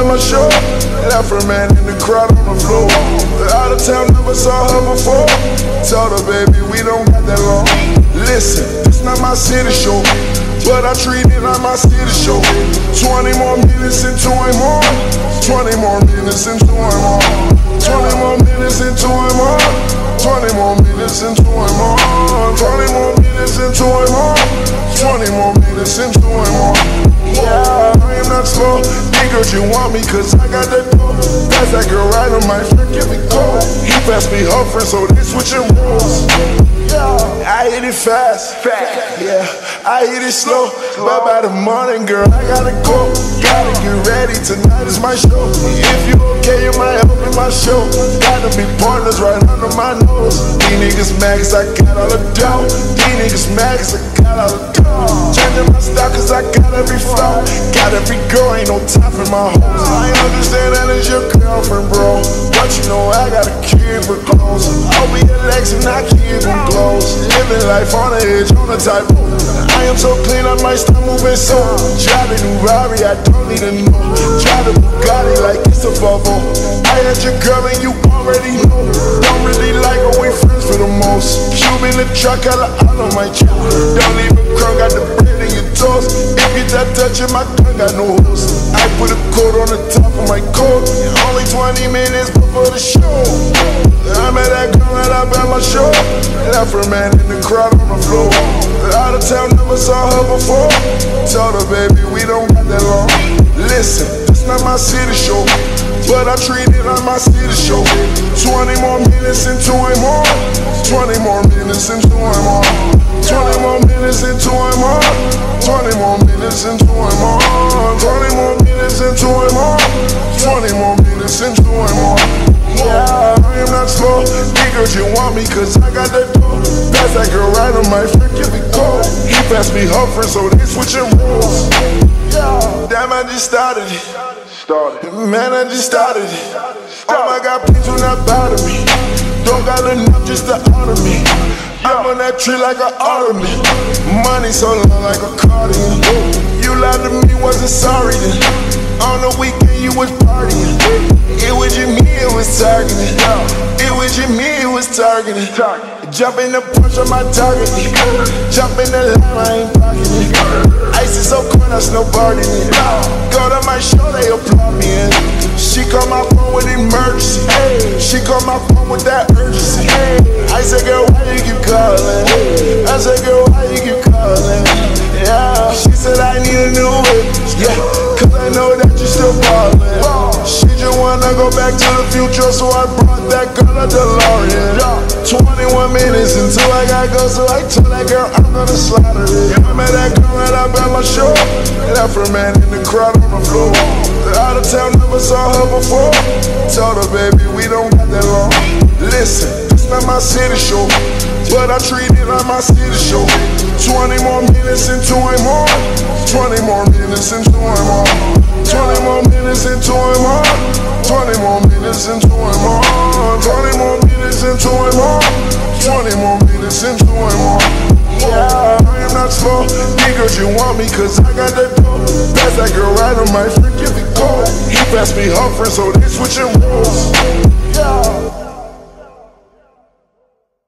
my show. Left her man in the crowd on the floor. Out of town, never saw her before. Told her, baby, we don't got that long. Listen, this not my city show, but I treat it like my city show. 20 more minutes into I'm on. 20 more minutes into I'm on. 20 more minutes into I'm on. 20 more minutes into I'm on. 20 more minutes into I'm on. 20 more minutes into I'm on. Yeah, I am not slow. Nigga, you want me cause I got that dope. Pass that girl right on my friend, give me gold. He passed me her friend, so they switching roles. Yeah, I hit it fast. Yeah, I hit it slow. But by the morning, girl, I gotta go. Gotta get ready, tonight is my show. If you okay, you might help in my show. Gotta be partners right under my nose. These niggas mad cause I got all the dough. These niggas mad cause I got all the dough. Changing my style cause I got every flow. Got every girl, ain't no time for my hoes. I understand that it's your girlfriend, bro, but you know I gotta keep her close. I'll be your legs and I keep them close. Living life on the edge, on the tightrope. I am so clean, I might start moving so. Drive a new Rari, I don't need to know. Drive a Bugatti like it's a bubble. I had your girl and you already know. Don't really like her, we friends for the most. Cube in the truck, I on my chip. Don't leave a crumb, got the bread in your toast. If you that touching my gun, got no host. I put a coat on the top of my coat. Only 20 minutes before the show. I met that girl right up at my show. Left her man in the crowd on the floor. Out of town, never saw her before. Told her, baby, we don't got that long. Listen, this not my city show, but I treat it like my city show. 20 more minutes into I'm on. 20 more minutes into I'm on. 20 more minutes into I'm on. 20 more minutes into I'm on. 20 more minutes into I'm on. 20 more minutes into I'm on. Yeah, I am not slow. Nigga, you want me cause I got that dope. Pass that girl right on my friend, give me gold. He passed me her friend, so they switching roles. Yeah, damn, I just started it. Man, I just started it. Oh my God, please do not bother me. Don't got enough just to honor me. I'm on that tree like an ornament. Money so long like a cardigan. You lied to me, wasn't sorry then. On the weekend you was partying. It was you, me, it was targeting. It was you, me, it was targeting. Jump in the punch on my target. Jump in the line, I ain't pocketing. Ice is so cold, I snowboarding it. Go to my show, they applaud me in. She called my phone with emergency. She called my phone with that urgency. I said, girl, why you keep calling? I said, girl, why you keep calling? Yeah, she said I need a new whip. Yeah, cause I know that you still ballin'. She just wanna go back to the future, so I brought that girl a DeLorean. 21 minutes until I gotta go, so I told that girl I'm gonna slaughter it. I met that girl right up at my show. Left her man in the crowd on the floor. Out of town, never saw her before. Told her, baby, we don't got that long. Listen, this not my city show, but I treat it like my city show. 20 more minutes into I'm on. 20 more minutes into I'm on. 20 more minutes into I'm on. 20 more minutes into I'm on. 20 more minutes into I'm on. 20 more minutes into I'm on. Yeah, I am not slow. Nigga, you want me cause I got that dope. Pass that girl right on my friend, give me gold. He passed me her friend, so they switching roles.